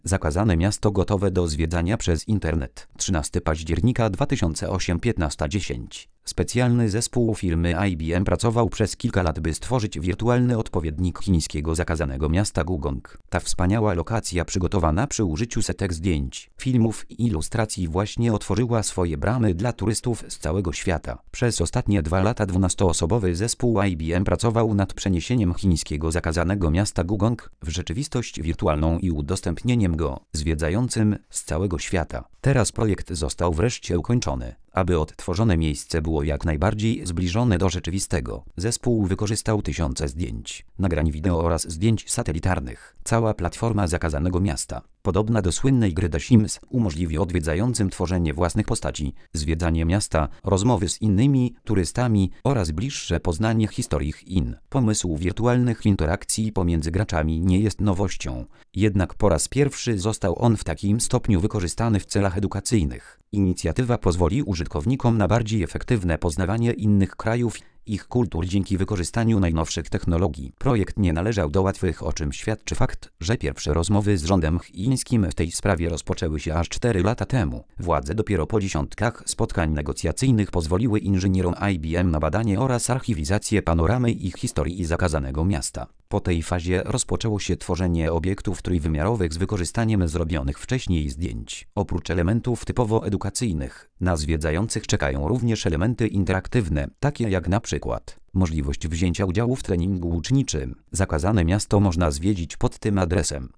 Zakazane miasto gotowe do zwiedzania przez internet. 13 października 2008 15:10. Specjalny zespół firmy IBM pracował przez kilka lat, by stworzyć wirtualny odpowiednik chińskiego zakazanego miasta Gugong. Ta wspaniała lokacja, przygotowana przy użyciu setek zdjęć, filmów i ilustracji, właśnie otworzyła swoje bramy dla turystów z całego świata. Przez ostatnie 2 lata 12-osobowy zespół IBM pracował nad przeniesieniem chińskiego zakazanego miasta Gugong w rzeczywistość wirtualną i udostępnieniem go zwiedzającym z całego świata. Teraz projekt został wreszcie ukończony. Aby odtworzone miejsce było jak najbardziej zbliżone do rzeczywistego, zespół wykorzystał tysiące zdjęć, nagrań wideo oraz zdjęć satelitarnych. Cała platforma zakazanego miasta, podobna do słynnej gry The Sims, umożliwi odwiedzającym tworzenie własnych postaci, zwiedzanie miasta, rozmowy z innymi turystami oraz bliższe poznanie historii Chin. Pomysł wirtualnych interakcji pomiędzy graczami nie jest nowością, jednak po raz pierwszy został on w takim stopniu wykorzystany w celach edukacyjnych. Inicjatywa pozwoli użytkownikom na bardziej efektywne poznawanie innych krajów, ich kultur dzięki wykorzystaniu najnowszych technologii. Projekt nie należał do łatwych, o czym świadczy fakt, że pierwsze rozmowy z rządem chińskim w tej sprawie rozpoczęły się aż 4 lata temu. Władze dopiero po dziesiątkach spotkań negocjacyjnych pozwoliły inżynierom IBM na badanie oraz archiwizację panoramy ich historii zakazanego miasta. Po tej fazie rozpoczęło się tworzenie obiektów trójwymiarowych z wykorzystaniem zrobionych wcześniej zdjęć. Oprócz elementów typowo edukacyjnych, na zwiedzających czekają również elementy interaktywne, takie jak na przykład możliwość wzięcia udziału w treningu uczniczym. Zakazane miasto można zwiedzić pod tym adresem.